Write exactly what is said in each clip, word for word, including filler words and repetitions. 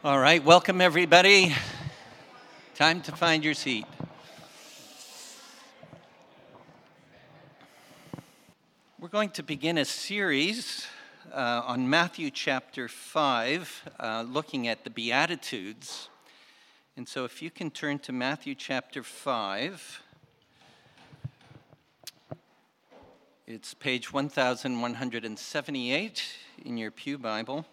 All right, welcome everybody. Time to find your seat. We're going to begin a series uh, on Matthew chapter five, uh, looking at the Beatitudes. And so if you can turn to Matthew chapter five, it's page one thousand one hundred seventy-eight in your Pew Bible.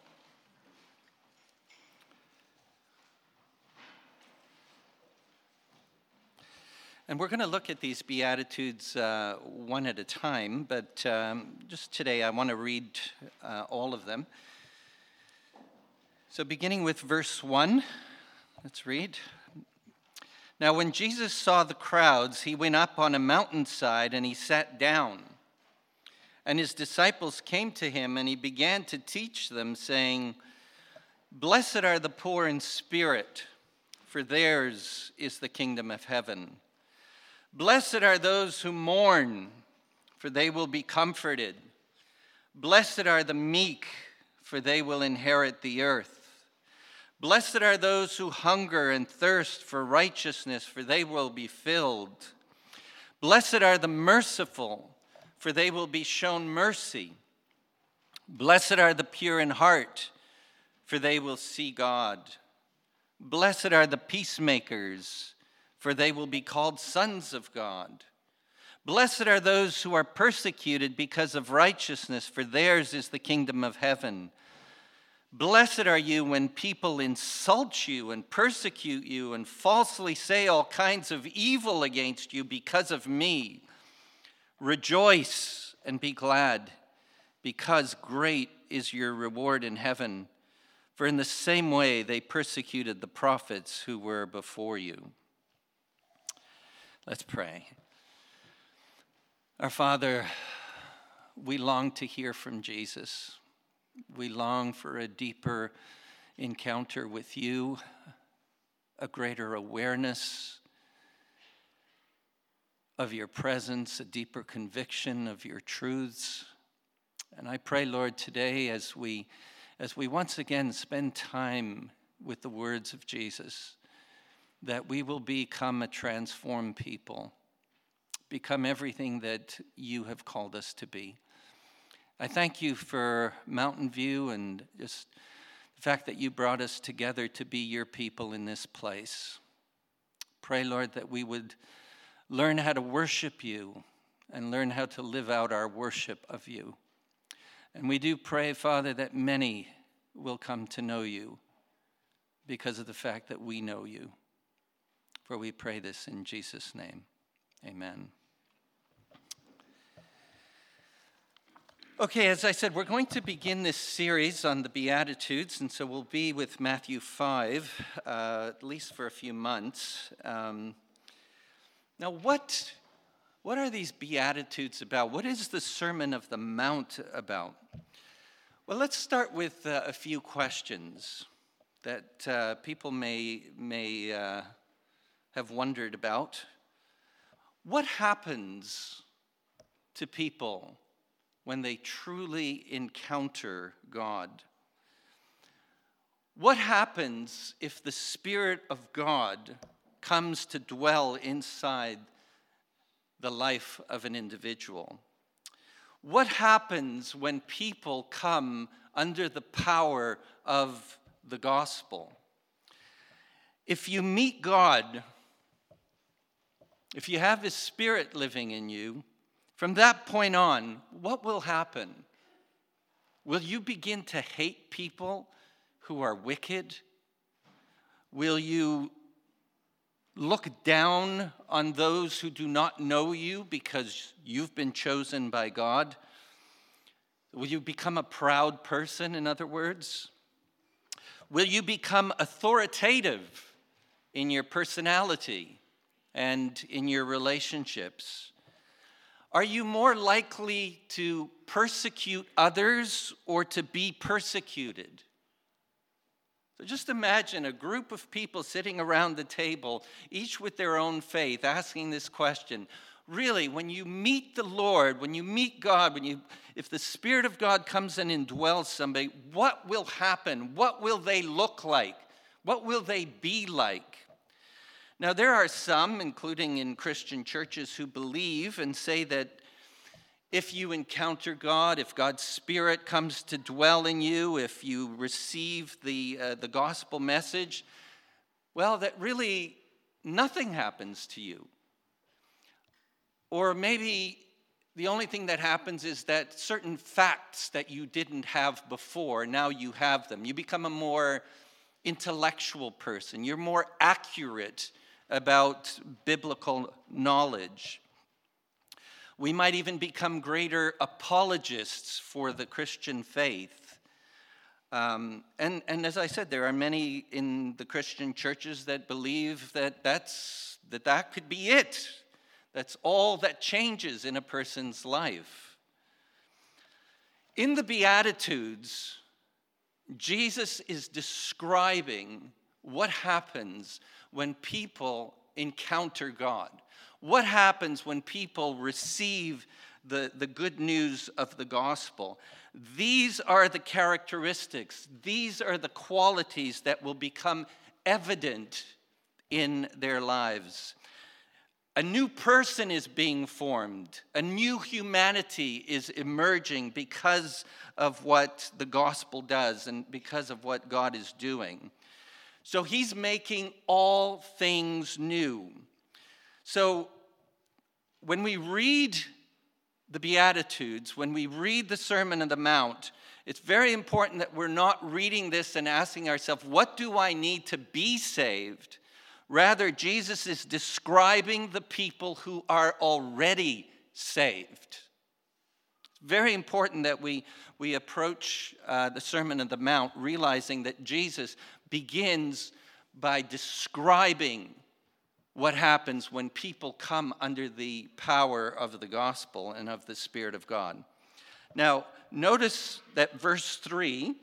And we're going to look at these Beatitudes uh, one at a time, but um, just today I want to read uh, all of them. So beginning with verse one, let's read. Now when Jesus saw the crowds, he went up on a mountainside and he sat down. And his disciples came to him and he began to teach them, saying, "Blessed are the poor in spirit, for theirs is the kingdom of heaven. Blessed are those who mourn, for they will be comforted. Blessed are the meek, for they will inherit the earth. Blessed are those who hunger and thirst for righteousness, for they will be filled. Blessed are the merciful, for they will be shown mercy. Blessed are the pure in heart, for they will see God. Blessed are the peacemakers, for they will be called sons of God. Blessed are those who are persecuted because of righteousness, for theirs is the kingdom of heaven. Blessed are you when people insult you and persecute you and falsely say all kinds of evil against you because of me. Rejoice and be glad, because great is your reward in heaven. For in the same way they persecuted the prophets who were before you." Let's pray. Our Father, we long to hear from Jesus. We long for a deeper encounter with you, a greater awareness of your presence, a deeper conviction of your truths. And I pray, Lord, today as we as we once again spend time with the words of Jesus, that we will become a transformed people, become everything that you have called us to be. I thank you for Mountain View and just the fact that you brought us together to be your people in this place. Pray, Lord, that we would learn how to worship you and learn how to live out our worship of you. And we do pray, Father, that many will come to know you because of the fact that we know you. For we pray this in Jesus' name. Amen. Okay, as I said, we're going to begin this series on the Beatitudes, and so we'll be with Matthew five, uh, at least for a few months. Um, now, what, what are these Beatitudes about? What is the Sermon of the Mount about? Well, let's start with uh, a few questions that uh, people may may uh, have wondered about. What happens to people when they truly encounter God? What happens if the Spirit of God comes to dwell inside the life of an individual? What happens when people come under the power of the gospel? If you meet God, if you have His Spirit living in you, from that point on, what will happen? Will you begin to hate people who are wicked? Will you look down on those who do not know you because you've been chosen by God? Will you become a proud person, in other words? Will you become authoritative in your personality and in your relationships? Are you more likely to persecute others or to be persecuted? So just imagine a group of people sitting around the table, each with their own faith, asking this question. Really, when you meet the Lord, when you meet God, when you, if the Spirit of God comes in and indwells somebody, what will happen? What will they look like? What will they be like? Now, there are some, including in Christian churches, who believe and say that if you encounter God, if God's Spirit comes to dwell in you, if you receive the, uh, the gospel message, well, that really nothing happens to you. Or maybe the only thing that happens is that certain facts that you didn't have before, now you have them. You become a more intellectual person. You're more accurate about biblical knowledge. We might even become greater apologists for the Christian faith. Um, and, and as I said, there are many in the Christian churches that believe that that's, that, that could be it. That's all that changes in a person's life. In the Beatitudes, Jesus is describing what happens when people encounter God. What happens when people receive the, the good news of the gospel? These are the characteristics, these are the qualities that will become evident in their lives. A new person is being formed. A new humanity is emerging because of what the gospel does and because of what God is doing. So he's making all things new. So when we read the Beatitudes, when we read the Sermon on the Mount, it's very important that we're not reading this and asking ourselves, what do I need to be saved? Rather, Jesus is describing the people who are already saved. It's very important that we, we approach uh, the Sermon on the Mount realizing that Jesus begins by describing what happens when people come under the power of the gospel and of the Spirit of God. Now, notice that verse three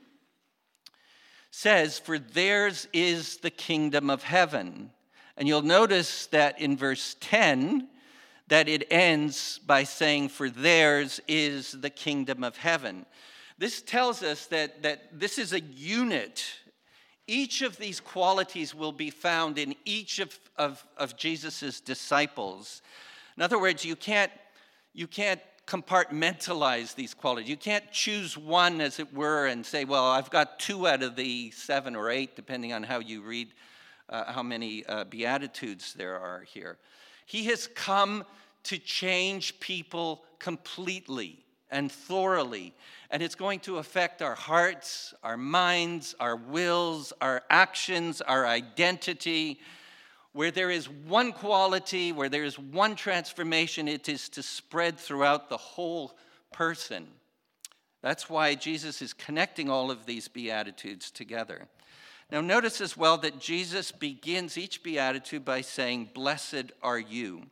says, "For theirs is the kingdom of heaven." And you'll notice that in verse ten, that it ends by saying, "For theirs is the kingdom of heaven." This tells us that, that this is a unit. Each of these qualities will be found in each of, of, of Jesus' disciples. In other words, you can't, you can't compartmentalize these qualities. You can't choose one, as it were, and say, well, I've got two out of the seven or eight, depending on how you read uh, how many uh, Beatitudes there are here. He has come to change people completely and thoroughly. And it's going to affect our hearts, our minds, our wills, our actions, our identity. Where there is one quality, where there is one transformation, it is to spread throughout the whole person. That's why Jesus is connecting all of these Beatitudes together. Now notice as well that Jesus begins each Beatitude by saying, "Blessed are you."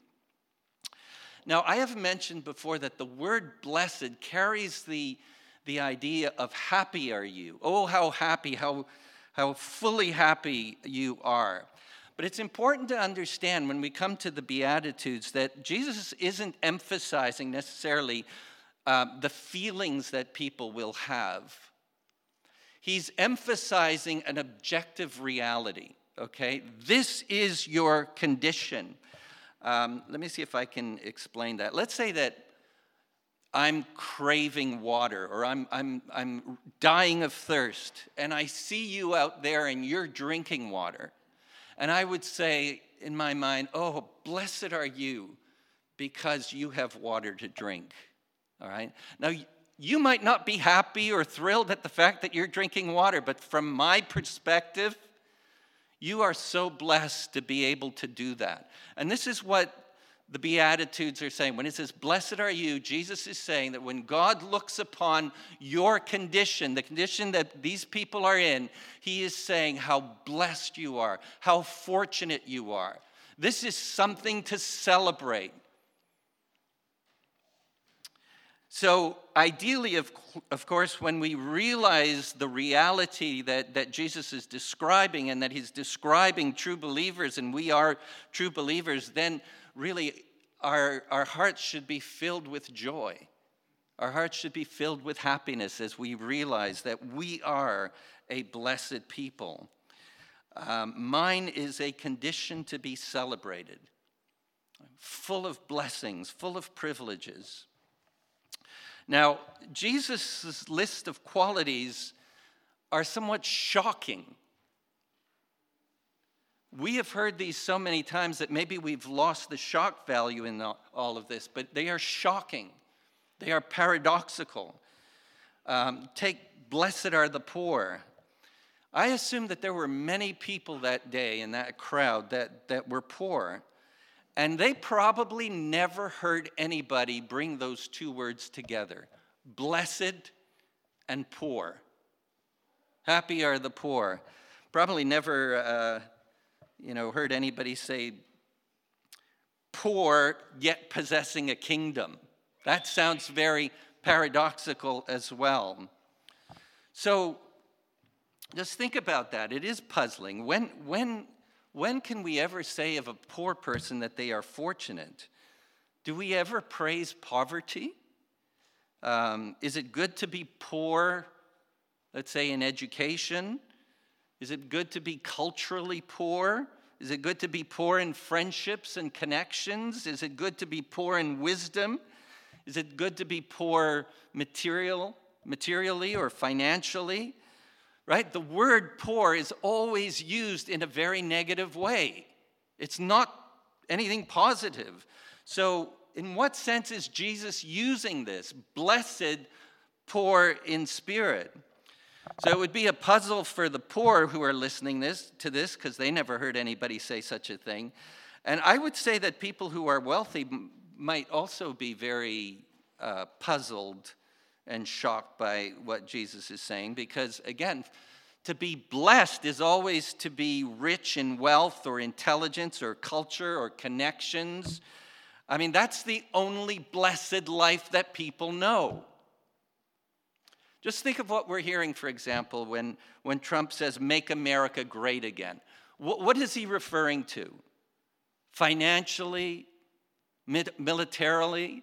Now, I have mentioned before that the word blessed carries the, the idea of happy are you. Oh, how happy, how, how fully happy you are. But it's important to understand when we come to the Beatitudes that Jesus isn't emphasizing necessarily uh, the feelings that people will have. He's emphasizing an objective reality, okay? This is your condition. Um, let me see if I can explain that. Let's say that I'm craving water, or I'm, I'm, I'm dying of thirst, and I see you out there and you're drinking water. And I would say in my mind, oh, blessed are you because you have water to drink, all right? Now, you might not be happy or thrilled at the fact that you're drinking water, but from my perspective, you are so blessed to be able to do that. And this is what the Beatitudes are saying. When it says, "Blessed are you," Jesus is saying that when God looks upon your condition, the condition that these people are in, he is saying how blessed you are, how fortunate you are. This is something to celebrate. So ideally, of, of course, when we realize the reality that, that Jesus is describing and that he's describing true believers and we are true believers, then really our, our hearts should be filled with joy. Our hearts should be filled with happiness as we realize that we are a blessed people. Um, mine is a condition to be celebrated, full of blessings, full of privileges. Now, Jesus' list of qualities are somewhat shocking. We have heard these so many times that maybe we've lost the shock value in all of this, but they are shocking. They are paradoxical. Um, take, blessed are the poor. I assume that there were many people that day in that crowd that, that were poor, and they probably never heard anybody bring those two words together, blessed and poor. Happy are the poor. Probably never... Uh, You know, heard anybody say, poor yet possessing a kingdom. That sounds very paradoxical as well. So just think about that. It is puzzling. When, when, when can we ever say of a poor person that they are fortunate? Do we ever praise poverty? Um, is it good to be poor, let's say, in education? Is it good to be culturally poor? Is it good to be poor in friendships and connections? Is it good to be poor in wisdom? Is it good to be poor material, materially or financially? Right? The word poor is always used in a very negative way. It's not anything positive. So in what sense is Jesus using this? Blessed, poor in spirit. So it would be a puzzle for the poor who are listening this, to this, because they never heard anybody say such a thing. And I would say that people who are wealthy m- might also be very uh, puzzled and shocked by what Jesus is saying, because, again, to be blessed is always to be rich in wealth or intelligence or culture or connections. I mean, that's the only blessed life that people know. Just think of what we're hearing, for example, when, when Trump says, make America great again. What, what is he referring to? Financially? Mid, militarily?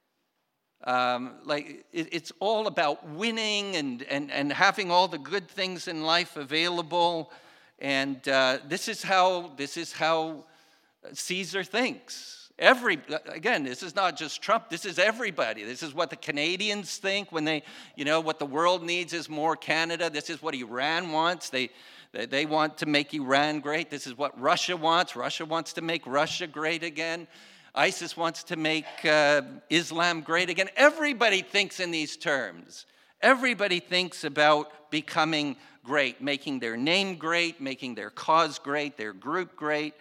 Um, like it, it's all about winning and, and, and having all the good things in life available. And uh, this is how this is how Caesar thinks. Every, again, this is not just Trump, this is everybody. This is what the Canadians think when they, you know, what the world needs is more Canada. This is what Iran wants. They, they, they want to make Iran great. This is what Russia wants. Russia wants to make Russia great again. ISIS wants to make uh, Islam great again. Everybody thinks in these terms. Everybody thinks about becoming great, making their name great, making their cause great, their group great.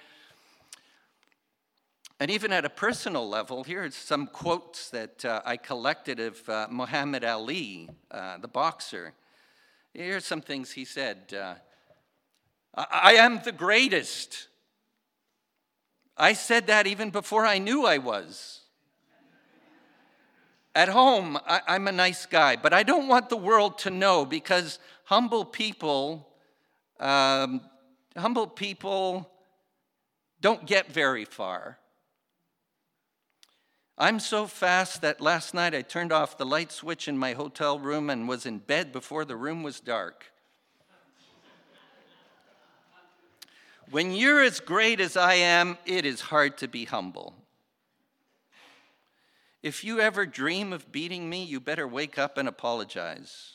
And even at a personal level, here are some quotes that uh, I collected of uh, Muhammad Ali, uh, the boxer. Here's some things he said. Uh, I am the greatest. I said that even before I knew I was. At home, I, I'm a nice guy, but I don't want the world to know, because humble people, um, humble people don't get very far. I'm so fast that last night I turned off the light switch in my hotel room and was in bed before the room was dark. When you're as great as I am, it is hard to be humble. If you ever dream of beating me, you better wake up and apologize.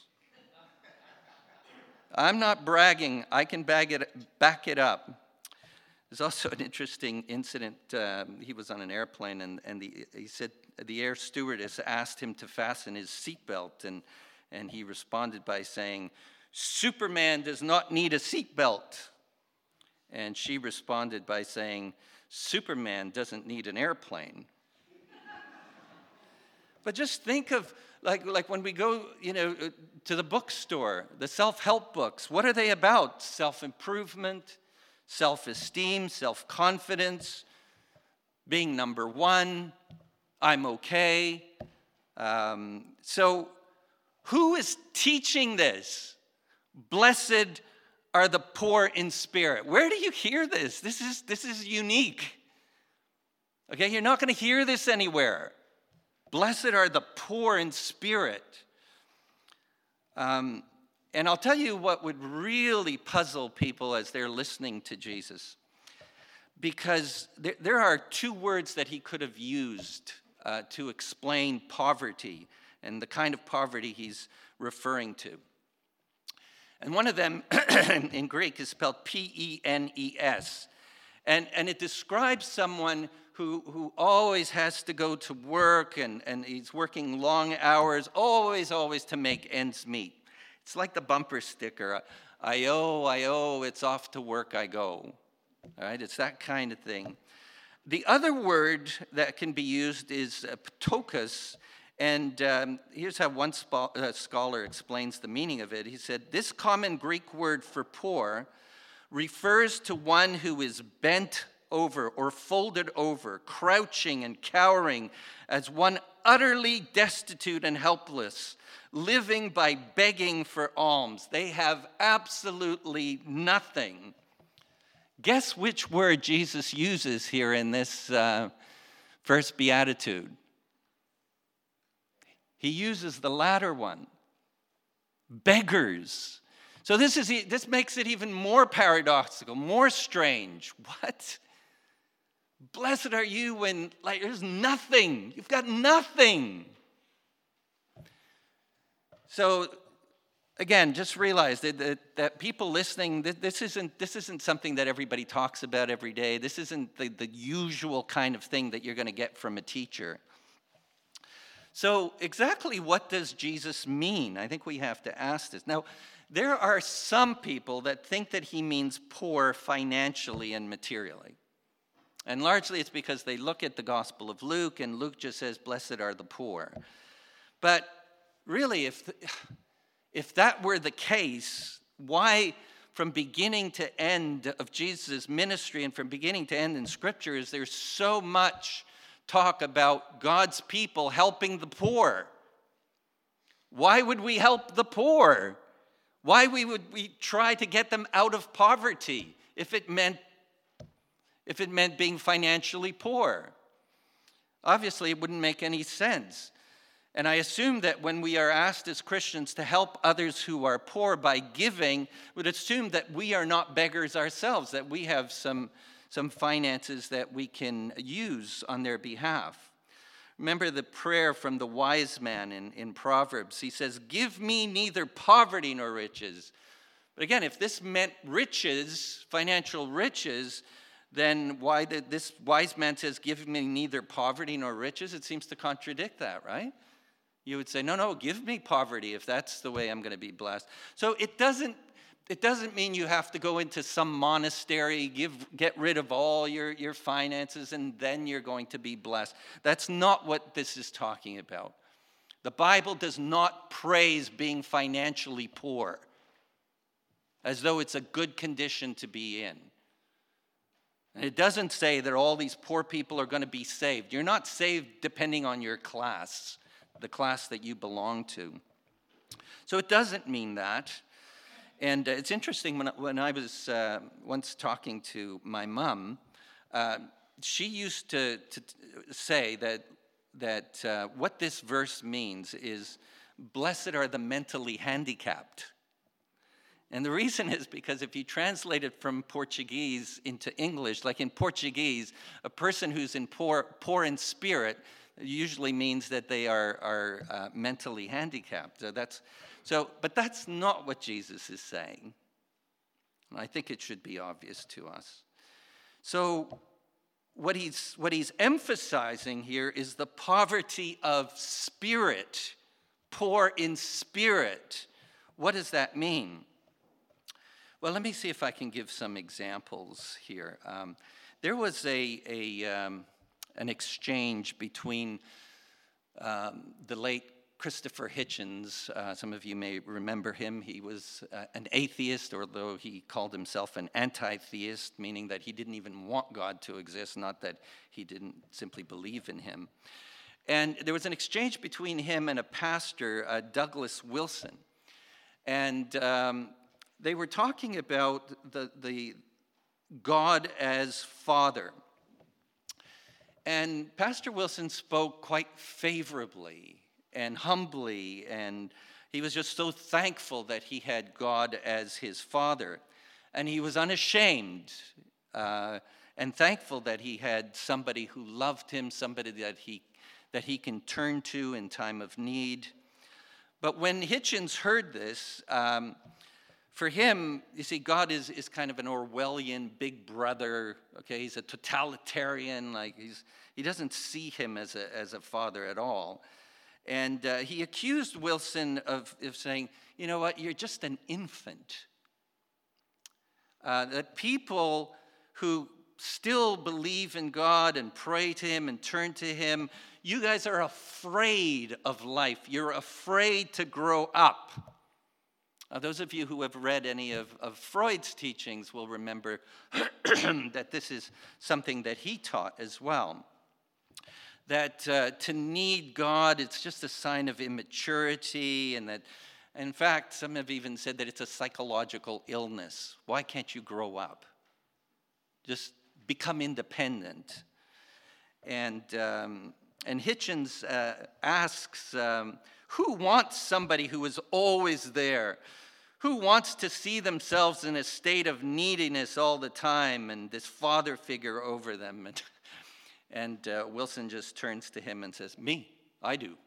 I'm not bragging. I can back it, back it up. There's also an interesting incident. Um, he was on an airplane, and, and the, he said the air stewardess asked him to fasten his seatbelt, and, and he responded by saying, Superman does not need a seatbelt. And she responded by saying, Superman doesn't need an airplane. But just think of, like, like when we go, you know, to the bookstore, the self-help books, what are they about? Self-improvement, self-esteem, self-confidence, being number one, I'm okay. Um, so who is teaching this? Blessed are the poor in spirit. Where do you hear this? This is, this is unique. Okay, you're not going to hear this anywhere. Blessed are the poor in spirit. Um, And I'll tell you what would really puzzle people as they're listening to Jesus. Because there, there are two words that he could have used uh, to explain poverty and the kind of poverty he's referring to. And one of them in Greek is spelled P E N E S. And, and it describes someone who, who always has to go to work and, and he's working long hours, always, always to make ends meet. It's like the bumper sticker, I owe, I owe, it's off to work I go. All right, it's that kind of thing. The other word that can be used is uh, ptokas, and um, here's how one spo- uh, scholar explains the meaning of it. He said, this common Greek word for poor refers to one who is bent over or folded over, crouching and cowering as one utterly destitute and helpless, living by begging for alms. They have absolutely nothing. Guess which word Jesus uses here in this uh, first beatitude? He uses the latter one, beggars. So this is this makes it even more paradoxical, more strange. What? Blessed are you when like there's nothing. You've got nothing. So again, just realize that, that, that people listening, this isn't, this isn't something that everybody talks about every day. This isn't the, the usual kind of thing that you're going to get from a teacher. So exactly what does Jesus mean? I think we have to ask this. Now, there are some people that think that he means poor financially and materially. And largely it's because they look at the Gospel of Luke, and Luke just says, blessed are the poor. But really, if... The, If that were the case, why from beginning to end of Jesus' ministry and from beginning to end in Scripture is there so much talk about God's people helping the poor? Why would we help the poor? Why would we try to get them out of poverty if it meant, if it meant being financially poor? Obviously, it wouldn't make any sense. And I assume that when we are asked as Christians to help others who are poor by giving, would assume that we are not beggars ourselves, that we have some, some finances that we can use on their behalf. Remember the prayer from the wise man in, in Proverbs. He says, give me neither poverty nor riches. But again, if this meant riches, financial riches, then why did this wise man says, give me neither poverty nor riches? It seems to contradict that, right? You would say, no, no, give me poverty if that's the way I'm going to be blessed. So it doesn't, it doesn't mean you have to go into some monastery, give, get rid of all your, your finances, and then you're going to be blessed. That's not what this is talking about. The Bible does not praise being financially poor as though it's a good condition to be in. And it doesn't say that all these poor people are going to be saved. You're not saved depending on your class, the class that you belong to. So it doesn't mean that. And uh, it's interesting, when, when I was uh, once talking to my mom, uh, she used to, to say that, that uh, what this verse means is, blessed are the mentally handicapped. And the reason is because if you translate it from Portuguese into English, like in Portuguese, a person who's in poor, poor in spirit usually means that they are, are uh, mentally handicapped. So that's, so, but that's not what Jesus is saying. And I think it should be obvious to us. So what he's, what he's emphasizing here is the poverty of spirit, poor in spirit. What does that mean? Well, let me see if I can give some examples here. Um, there was a, a um, an exchange between um, the late Christopher Hitchens. Uh, some of you may remember him. He was uh, an atheist, although he called himself an anti-theist, meaning that he didn't even want God to exist, not that he didn't simply believe in him. And there was an exchange between him and a pastor, uh, Douglas Wilson. And um, they were talking about the, the God as Father. And Pastor Wilson spoke quite favorably and humbly and He was just so thankful that he had God as his father. And he was unashamed uh, and thankful that he had somebody who loved him, somebody that he, that he can turn to in time of need. But when Hitchens heard this, um, for him, you see, God is, is kind of an Orwellian big brother. Okay, he's a totalitarian. Like he's he doesn't see him as a as a father at all. And uh, he accused Wilson of, of saying, you know what, you're just an infant. Uh, that people who still believe in God and pray to him and turn to him, you guys are afraid of life. You're afraid to grow up. Uh, those of you who have read any of, of Freud's teachings will remember that this is something that he taught as well. That uh, to need God, it's just a sign of immaturity, and that, in fact, some have even said that it's a psychological illness. Why can't you grow up? Just become independent. And, um, and Hitchens uh, asks, um, who wants somebody who is always there? Who wants to see themselves in a state of neediness all the time and this father figure over them? And, and uh, Wilson just turns to him and says, me, I do.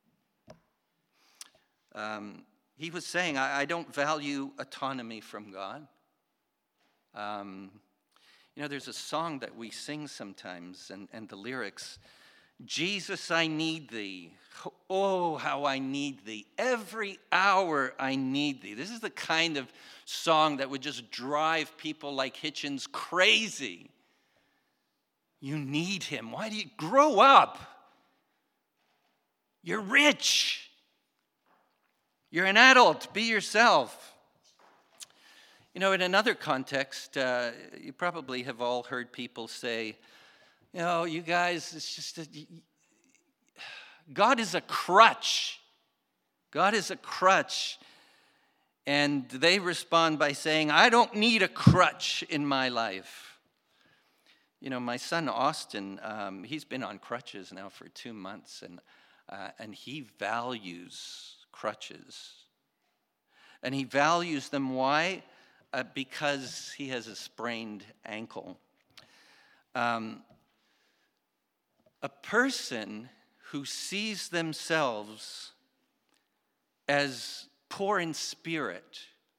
Um, he was saying, I, I don't value autonomy from God. Um, you know, there's a song that we sing sometimes, and, and the lyrics, Jesus, I need thee. Oh, how I need thee. Every hour I need thee. This is the kind of song that would just drive people like Hitchens crazy. You need him. Why do you grow up? You're rich. You're an adult. Be yourself. You know, in another context, uh, you probably have all heard people say, you know, you guys, it's just, a, God is a crutch. God is a crutch. And they respond by saying, I don't need a crutch in my life. You know, my son Austin, um, he's been on crutches now for two months, and uh, and he values crutches. And he values them, why? Uh, because he has a sprained ankle. Um, a person who sees themselves as poor in spirit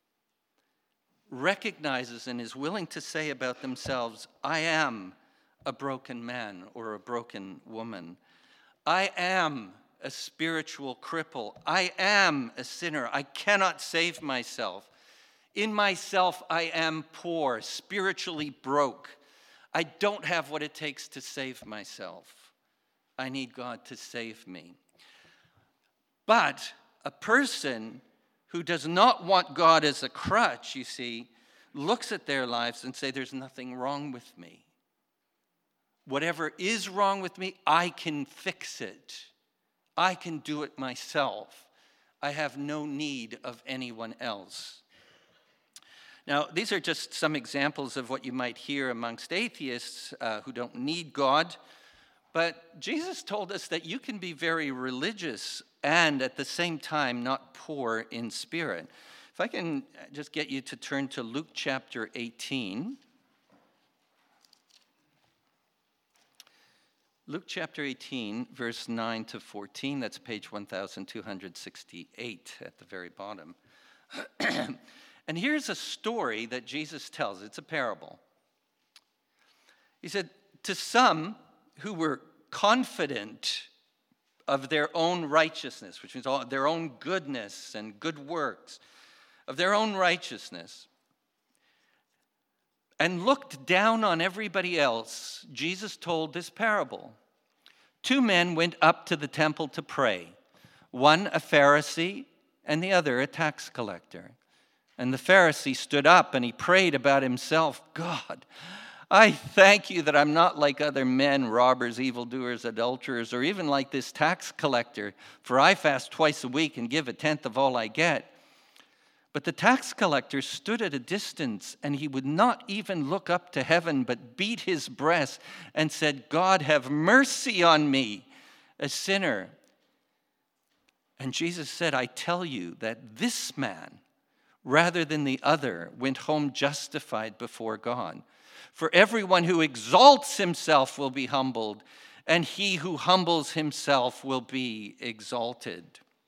recognizes and is willing to say about themselves, I am a broken man or a broken woman. I am a spiritual cripple. I am a sinner. I cannot save myself. In myself, I am poor, spiritually broke. I don't have what it takes to save myself. I need God to save me. But a person who does not want God as a crutch, you see, looks at their lives and say, there's nothing wrong with me. Whatever is wrong with me, I can fix it. I can do it myself. I have no need of anyone else. Now, these are just some examples of what you might hear amongst atheists uh, who don't need God. But Jesus told us that you can be very religious and at the same time not poor in spirit. If I can just get you to turn to Luke chapter eighteen. Luke chapter eighteen, verse nine to fourteen. That's page one thousand two hundred sixty-eight at the very bottom. And here's a story that Jesus tells. It's a parable. He said, to some who were confident of their own righteousness, which means all, their own goodness and good works, of their own righteousness, and looked down on everybody else, Jesus told this parable. Two men went up to the temple to pray, one a Pharisee and the other a tax collector. And the Pharisee stood up and he prayed about himself, God, I thank you that I'm not like other men, robbers, evildoers, adulterers, or even like this tax collector, for I fast twice a week and give a tenth of all I get. But the tax collector stood at a distance, and he would not even look up to heaven, but beat his breast and said, God, have mercy on me, a sinner. And Jesus said, I tell you that this man, rather than the other, went home justified before God. For everyone who exalts himself will be humbled, and he who humbles himself will be exalted.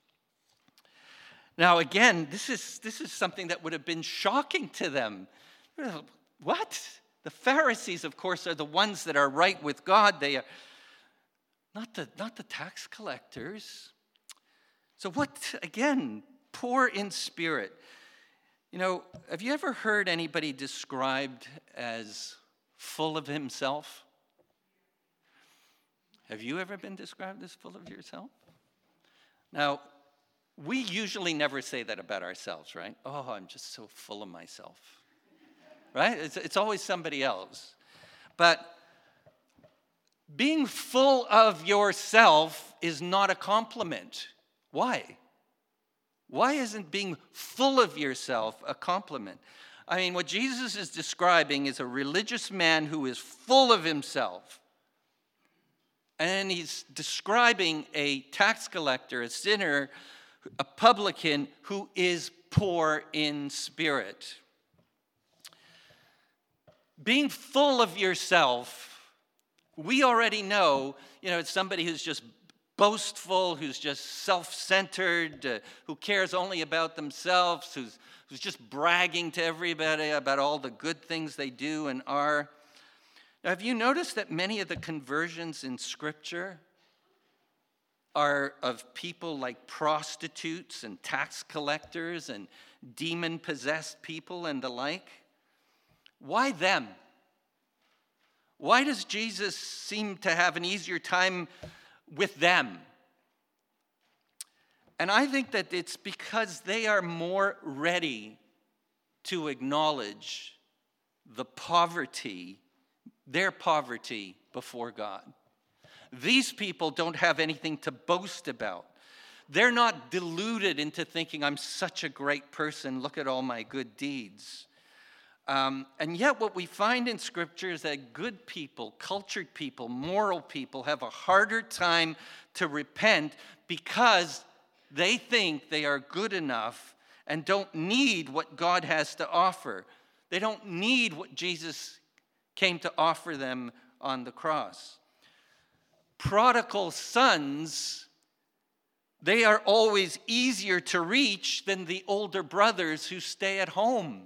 Now, again, this is, this is something that would have been shocking to them. What? The Pharisees, of course, are the ones that are right with God. They are not the, not the tax collectors. So what, again, poor in spirit. You know, have you ever heard anybody described as full of himself? Have you ever been described as full of yourself? Now, we usually never say that about ourselves, right? Oh, I'm just so full of myself, right? It's, it's always somebody else. But being full of yourself is not a compliment. Why? Why isn't being full of yourself a compliment? I mean, what Jesus is describing is a religious man who is full of himself. And he's describing a tax collector, a sinner, a publican who is poor in spirit. Being full of yourself, we already know, you know, it's somebody who's just boastful, who's just self-centered, uh, who cares only about themselves, who's, who's just bragging to everybody about all the good things they do and are. Now, have you noticed that many of the conversions in Scripture are of people like prostitutes and tax collectors and demon-possessed people and the like? Why them? Why does Jesus seem to have an easier time with them? And I think that it's because they are more ready to acknowledge the poverty, their poverty before God. These people don't have anything to boast about. They're not deluded into thinking, I'm such a great person, look at all my good deeds. Um, and yet what we find in Scripture is that good people, cultured people, moral people have a harder time to repent because they think they are good enough and don't need what God has to offer. They don't need what Jesus came to offer them on the cross. Prodigal sons, they are always easier to reach than the older brothers who stay at home.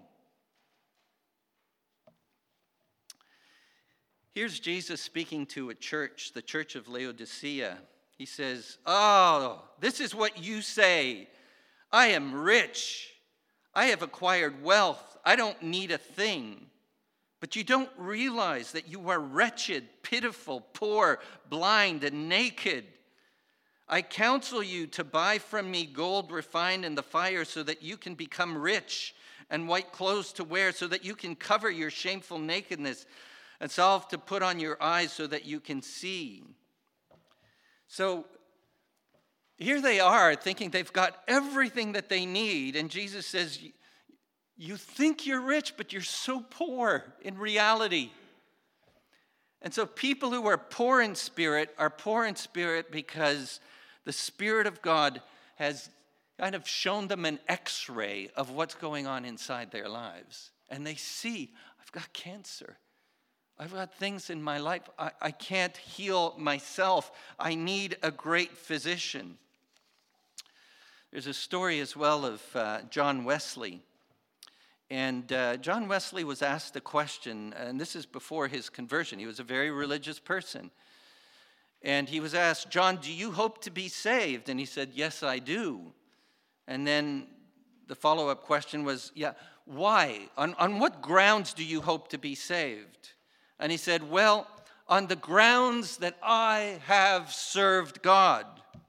Here's Jesus speaking to a church, the church of Laodicea. He says, oh, this is what you say. I am rich. I have acquired wealth. I don't need a thing. But you don't realize that you are wretched, pitiful, poor, blind, and naked. I counsel you to buy from me gold refined in the fire so that you can become rich, and white clothes to wear so that you can cover your shameful nakedness, and salve to put on your eyes so that you can see. So here they are thinking they've got everything that they need, and Jesus says, you think you're rich, but you're so poor in reality. And so people who are poor in spirit are poor in spirit because the Spirit of God has kind of shown them an X-ray of what's going on inside their lives. And they see, I've got cancer. I've got things in my life. I, I can't heal myself. I need a great physician. There's a story as well of uh, John Wesley. And uh, John Wesley was asked a question, and this is before his conversion. He was a very religious person. And he was asked, John, do you hope to be saved? And he said, yes, I do. And then the follow-up question was, yeah, why? On, on what grounds do you hope to be saved? And he said, well, on the grounds that I have served God.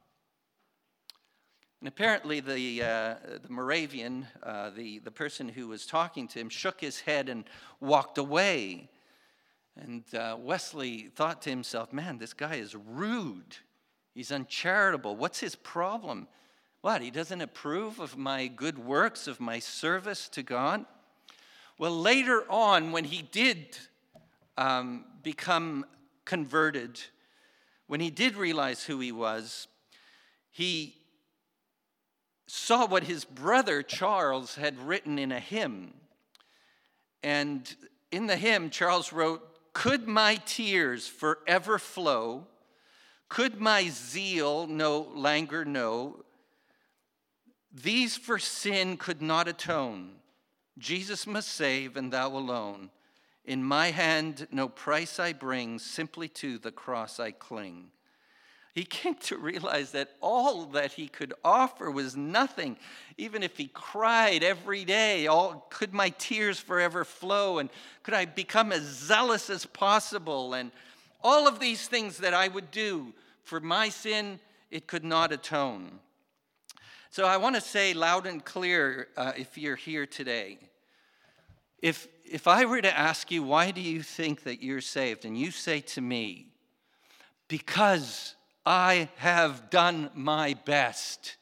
And apparently the, uh, the Moravian, uh, the, the person who was talking to him, shook his head and walked away. And uh, Wesley thought to himself, man, this guy is rude. He's uncharitable. What's his problem? What, he doesn't approve of my good works, of my service to God? Well, later on, when he did um, become converted, when he did realize who he was, he saw what his brother Charles had written in a hymn. And in the hymn, Charles wrote, "Could my tears forever flow? Could my zeal no languor know? These for sin could not atone. Jesus must save, and thou alone. In my hand no price I bring, simply to the cross I cling." He came to realize that all that he could offer was nothing. Even if he cried every day, all, could my tears forever flow? And could I become as zealous as possible? And all of these things that I would do for my sin, it could not atone. So I want to say loud and clear, uh, if you're here today, if, if I were to ask you, why do you think that you're saved? And you say to me, because I have done my best.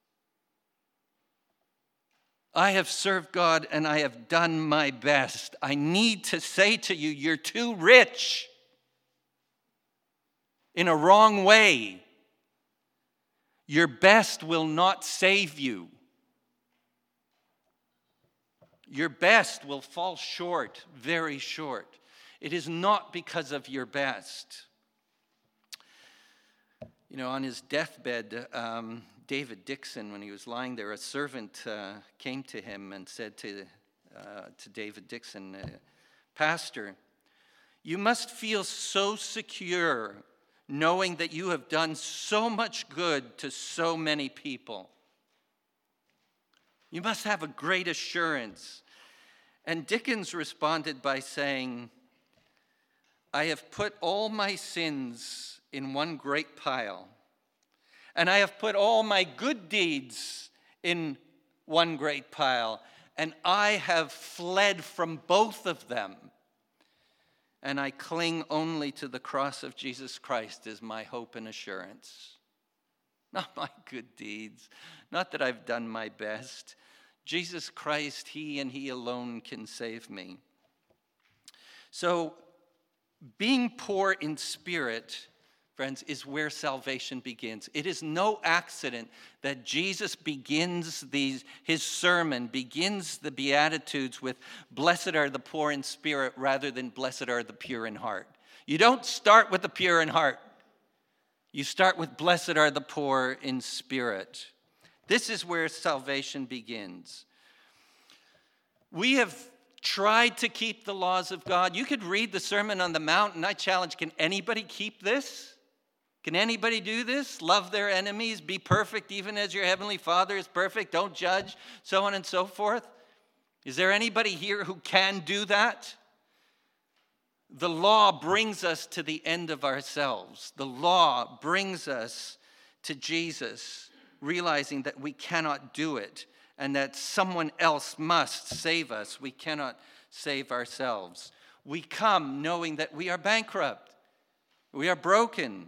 I have served God and I have done my best. I need to say to you, you're too rich in a wrong way. Your best will not save you. Your best will fall short, very short. It is not because of your best. You know, on his deathbed, um, David Dixon, when he was lying there, a servant uh, came to him and said to, uh, to David Dixon, uh, "Pastor, you must feel so secure knowing that you have done so much good to so many people. You must have a great assurance." And Dickens responded by saying, "I have put all my sins in one great pile, and I have put all my good deeds in one great pile, and I have fled from both of them, and I cling only to the cross of Jesus Christ as my hope and assurance." Not my good deeds, not that I've done my best. Jesus Christ, he and he alone can save me. So, being poor in spirit, friends, is where salvation begins. It is no accident that Jesus begins these, his sermon, begins the Beatitudes with, "Blessed are the poor in spirit," rather than "Blessed are the pure in heart." You don't start with the pure in heart. You start with "Blessed are the poor in spirit." This is where salvation begins. We have tried to keep the laws of God. You could read the Sermon on the Mount, and I challenge, can anybody keep this? Can anybody do this? Love their enemies, be perfect even as your heavenly Father is perfect, don't judge, so on and so forth. Is there anybody here who can do that? The law brings us to the end of ourselves. The law brings us to Jesus, realizing that we cannot do it and that someone else must save us. We cannot save ourselves. We come knowing that we are bankrupt, we are broken,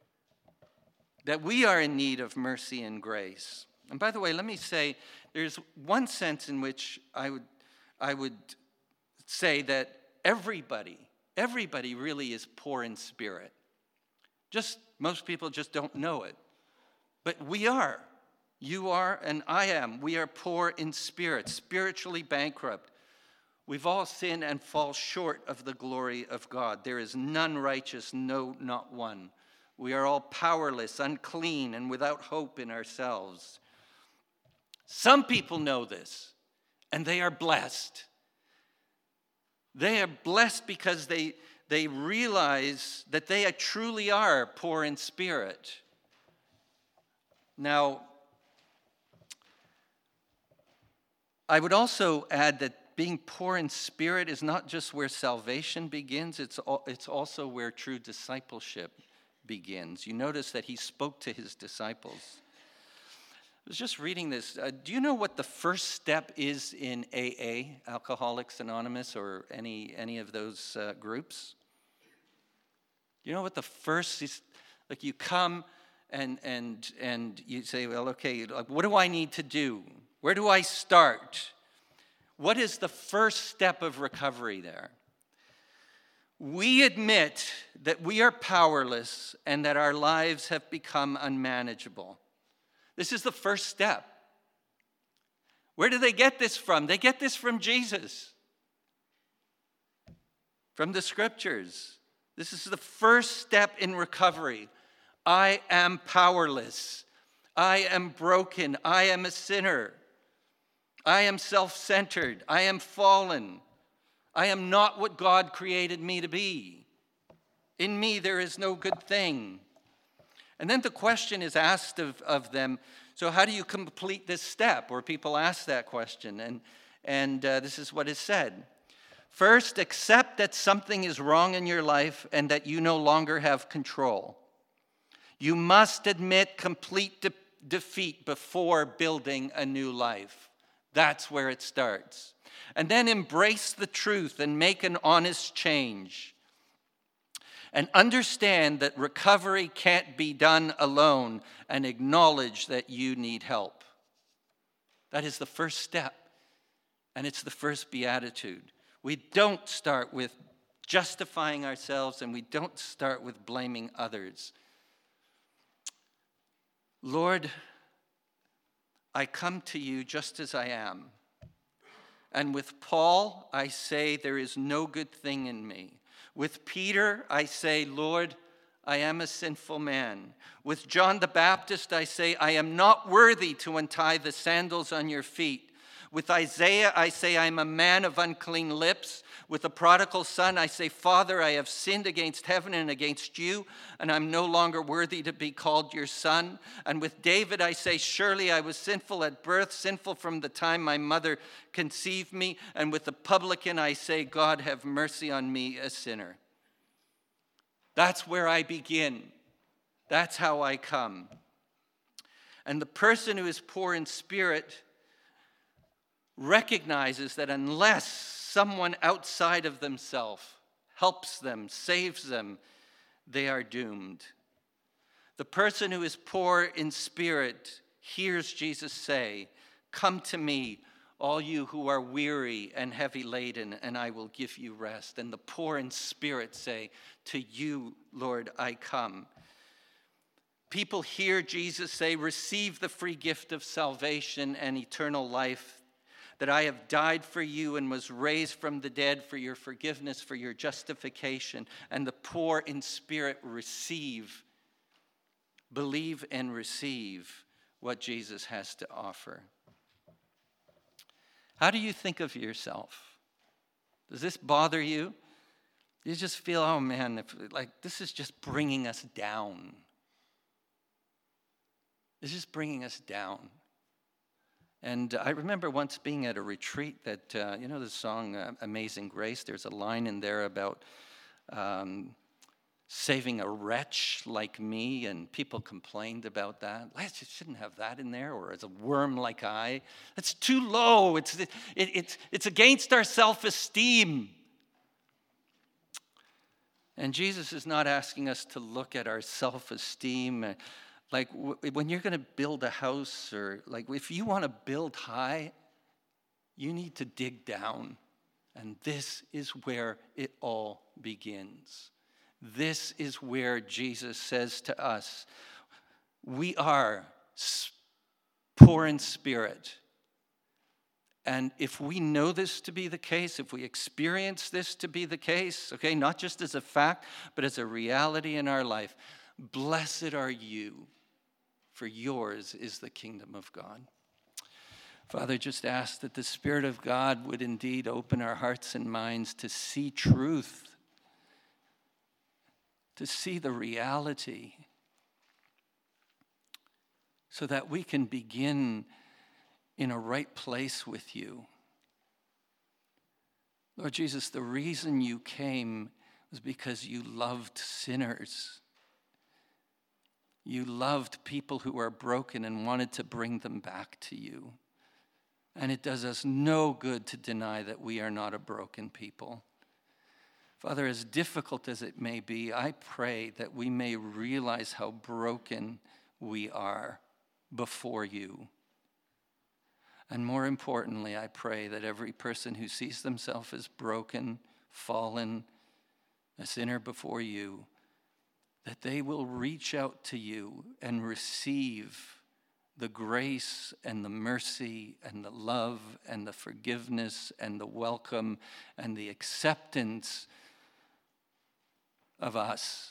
that we are in need of mercy and grace. And by the way, let me say, there's one sense in which I would, I would say that everybody, everybody really is poor in spirit. Just, most people just don't know it. But we are. You are and I am. We are poor in spirit, spiritually bankrupt. We've all sinned and fall short of the glory of God. There is none righteous, no, not one. We are all powerless, unclean, and without hope in ourselves. Some people know this, and they are blessed. They are blessed because they, they realize that they truly are poor in spirit. Now, I would also add that being poor in spirit is not just where salvation begins, it's, it's also where true discipleship begins. You notice that he spoke to his disciples. I was just reading this. Uh, do you know what the first step is in A A, Alcoholics Anonymous, or any any of those uh, groups? You know what the first is? Like, you come and and and you say, well, okay, like, what do I need to do? Where do I start? What is the first step of recovery there? We admit that we are powerless and that our lives have become unmanageable. This is the first step. Where do they get this from? They get this from Jesus, from the scriptures. This is the first step in recovery. I am powerless. I am broken. I am a sinner. I am self-centered. I am fallen. I am not what God created me to be. In me there is no good thing. And then the question is asked of, of them, so how do you complete this step? Or people ask that question, and, and uh, this is what is said. First, accept that something is wrong in your life and that you no longer have control. You must admit complete de- defeat before building a new life. That's where it starts. And then embrace the truth and make an honest change. And understand that recovery can't be done alone, and acknowledge that you need help. That is the first step, and it's the first beatitude. We don't start with justifying ourselves, and we don't start with blaming others. Lord, I come to you just as I am. And with Paul, I say, there is no good thing in me. With Peter, I say, Lord, I am a sinful man. With John the Baptist, I say, I am not worthy to untie the sandals on your feet. With Isaiah, I say, I am a man of unclean lips. With the prodigal son, I say, Father, I have sinned against heaven and against you, and I'm no longer worthy to be called your son. And with David, I say, surely I was sinful at birth, sinful from the time my mother conceived me. And with the publican, I say, God, have mercy on me, a sinner. That's where I begin. That's how I come. And the person who is poor in spirit recognizes that unless someone outside of themselves helps them, saves them, they are doomed. The person who is poor in spirit hears Jesus say, come to me, all you who are weary and heavy laden, and I will give you rest. And the poor in spirit say, to you, Lord, I come. People hear Jesus say, receive the free gift of salvation and eternal life, that I have died for you and was raised from the dead for your forgiveness, for your justification. And the poor in spirit receive, believe and receive what Jesus has to offer. How do you think of yourself? Does this bother you? You just feel, oh man, if, like this is just bringing us down. It's just bringing us down. And I remember once being at a retreat that, uh, you know the song uh, Amazing Grace? There's a line in there about um, saving a wretch like me, and people complained about that. I shouldn't have that in there, or as a worm like I. That's too low. It's, it, it, it's, it's against our self-esteem. And Jesus is not asking us to look at our self-esteem. Like when you're going to build a house, or like if you want to build high, you need to dig down. And this is where it all begins. This is where Jesus says to us, we are poor in spirit. And if we know this to be the case, if we experience this to be the case, okay, not just as a fact, but as a reality in our life, blessed are you, for yours is the kingdom of God. Father, just ask that the Spirit of God would indeed open our hearts and minds to see truth, to see the reality, so that we can begin in a right place with you. Lord Jesus, the reason you came was because you loved sinners. You loved people who are broken and wanted to bring them back to you. And it does us no good to deny that we are not a broken people. Father, as difficult as it may be, I pray that we may realize how broken we are before you. And more importantly, I pray that every person who sees themselves as broken, fallen, a sinner before you, that they will reach out to you and receive the grace and the mercy and the love and the forgiveness and the welcome and the acceptance of us.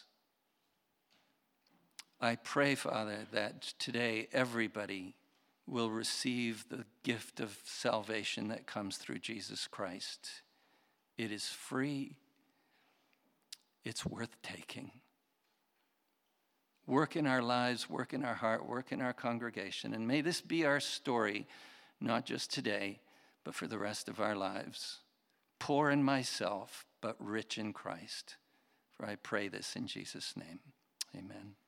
I pray, Father, that today everybody will receive the gift of salvation that comes through Jesus Christ. It is free. It's worth taking. Work in our lives, work in our heart, work in our congregation. And may this be our story, not just today, but for the rest of our lives. Poor in myself, but rich in Christ. For I pray this in Jesus' name. Amen.